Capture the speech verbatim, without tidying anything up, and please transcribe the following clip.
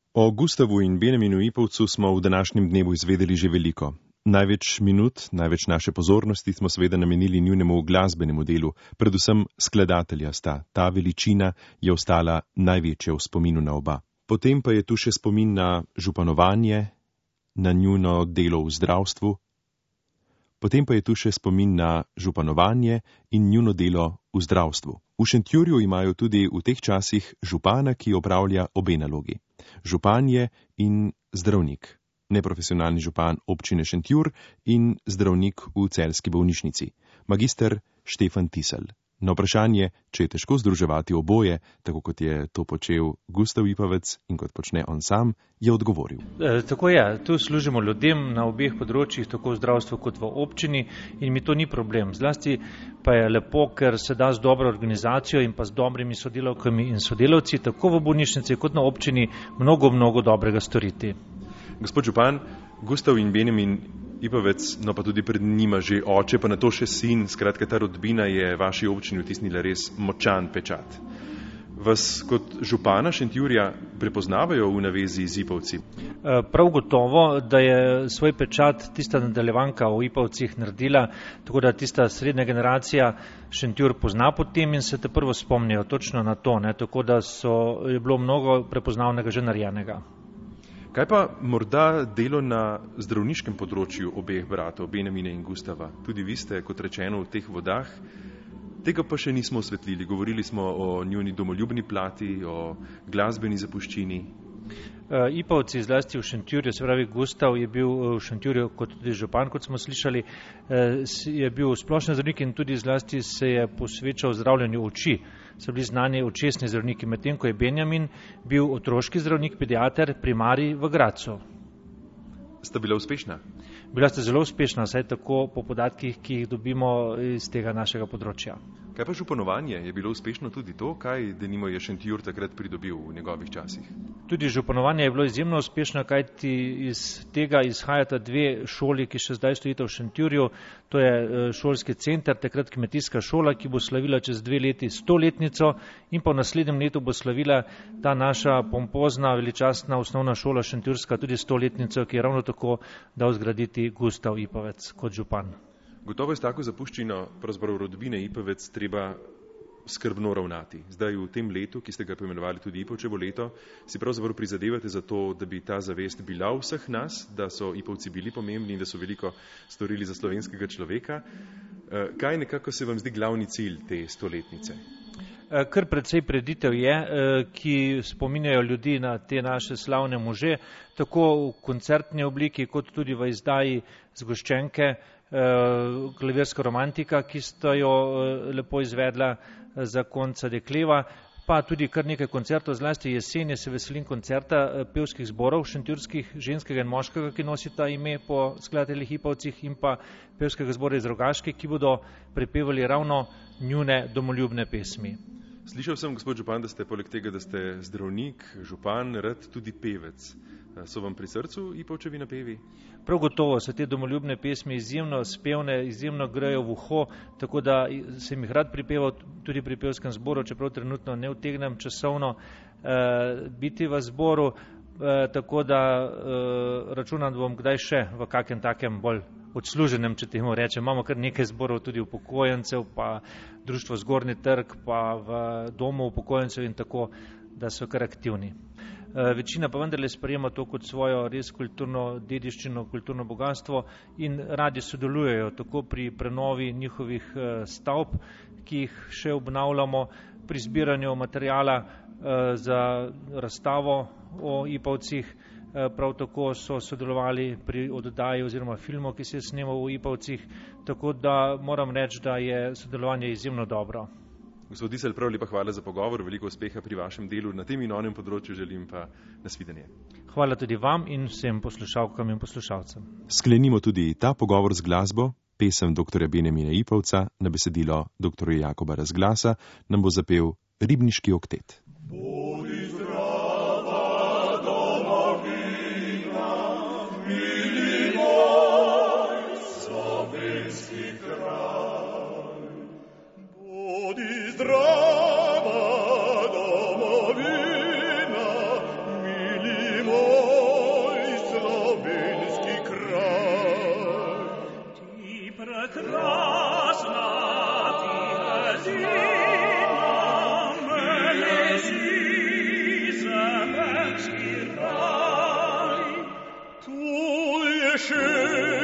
O Gustavu in Benjaminu Ipavcu smo v današnjem dnevu izvedeli že veliko. Največ minut, največ naše pozornosti smo seveda namenili njunemu glasbenemu delu, predvsem skladatelja sta. Ta veličina je ostala največja v spominu na oba. Potem pa je tu še spomin na županovanje, na njuno delo v zdravstvu. Potem pa je tu še spomin na županovanje in njuno delo v zdravstvu. V Šentjurju imajo tudi v teh časih župana, ki opravlja obe nalogi. Župan je in zdravnik. Neprofesionalni župan občine Šentjur in zdravnik v celjski bolnišnici. Magister Štefan Tisel. Na vprašanje, če je težko združevati oboje, tako kot je to počel Gustav Ipavec in kot počne on sam, je odgovoril. E, tako je, tu služimo ljudem na obeh področjih, tako v zdravstvu kot v občini, in mi to ni problem. Zlasti pa je lepo, ker se da z dobro organizacijo in pa z dobrimi sodelavkami in sodelavci, tako v bolnišnici kot na občini, mnogo, mnogo dobrega storiti. Gospod župan, Gustav in Benjamin Ipavec, no pa tudi pred njima že oče, pa na to še sin, skratka ta rodbina je vaši občini vtisnila res močan pečat. Vas kot župana Šentjurja prepoznavajo v navezi z Ipavci? Prav gotovo, da je svoj pečat tista nadaljevanka o Ipavcih naredila, tako da tista srednja generacija Šentjur pozna po tem in se te prvo spomnijo točno na to, ne? Tako da so, je bilo mnogo prepoznavnega že narejenega. Kaj pa morda delo na zdravniškem področju obeh bratov, Benjamina in Gustava? Tudi vi ste, kot rečeno, v teh vodah. Tega pa še nismo osvetlili. Govorili smo o njuni domoljubni plati, o glasbeni zapuščini. Ipavci, zlasti v Šentjurju, se pravi Gustav je bil v Šentjurju kot tudi župan, kot smo slišali, je bil splošni zdravnik in tudi zlasti se je posvečal zdravljenju oči. So bili znani očesni zdravniki, medtem ko je Benjamin bil otroški zdravnik, pediater, primarij v Gradcu. Sta bila uspešna? Bila sta zelo uspešna, saj tako po podatkih, ki jih dobimo iz tega našega področja. Kaj pa županovanje? Je bilo uspešno tudi to, kaj denimo je Šentjur takrat pridobil v njegovih časih? Tudi županovanje je bilo izjemno uspešno, kajti iz tega izhajata dve šoli, ki še zdaj stojita v Šentjurju. To je šolski center, takrat kmetijska šola, ki bo slavila čez dve leti stoletnico in pa v naslednjem letu bo slavila ta naša pompozna, veličastna osnovna šola Šentjurska tudi stoletnico, ki je ravno tako dal zgraditi Gustav Ipavec kot župan. Gotovo je s tako zapuščino pravzaprav rodbine Ipavec treba skrbno ravnati. Zdaj v tem letu, ki ste ga poimenovali tudi Ipavčevo leto, si pravzaprav prizadevate za to, da bi ta zavest bila v vseh nas, da so Ipavci bili pomembni in da so veliko storili za slovenskega človeka. Kaj nekako se vam zdi glavni cilj te stoletnice? Kar precej preditev je, ki spominjajo ljudi na te naše slavne može, tako v koncertni obliki, kot tudi v izdaji zgoščenke, klavirska romantika, ki sta jo lepo izvedla za konca Dekleva, pa tudi kar nekaj koncertov, zlasti jeseni se veselim koncerta pevskih zborov šentjurskih, ženskega in moškega, ki nosita ime po skladateljih Ipavcih, in pa pevskega zbora iz Rogaške, ki bodo prepevali ravno njune domoljubne pesmi. Slišal sem, gospod župan, da ste poleg tega, da ste zdravnik, župan, rad tudi pevec. So vam pri srcu Ipavčevi napevi? Prav gotovo so te domoljubne pesmi izjemno spevne, izjemno grejo v uho, tako da sem jih rad pripeval tudi pri pevskem zboru, čeprav trenutno ne utegnem časovno eh, biti v zboru, eh, tako da eh, računam, da bom kdaj še v kakem takem bolj odsluženem, če temu rečem. Imamo kar nekaj zborov tudi upokojencev, pa društvo Zgornji trg, pa v domu upokojencev in tako, da so kar aktivni. Večina pa vendarle sprejema to kot svojo res kulturno dediščino, kulturno bogatstvo in radi sodelujejo tako pri prenovi njihovih stavb, ki jih še obnavljamo, pri zbiranju materijala za razstavo o Ipavcih. Prav tako so sodelovali pri oddaji oziroma filmu, ki se je snemal v Ipavcih, tako da moram reči, da je sodelovanje izjemno dobro. Gospod Tisel, prav lepa hvala za pogovor, veliko uspeha pri vašem delu na tem in onem področju, želim pa nasvidenje. Hvala tudi vam in vsem poslušalkam in poslušalcem. Sklenimo tudi ta pogovor z glasbo. Pesem doktorja Benjamina Ipavca na besedilo doktorja Jakoba Razglasa nam bo zapel Ribniški oktet. Zdrava domovina, mili Schön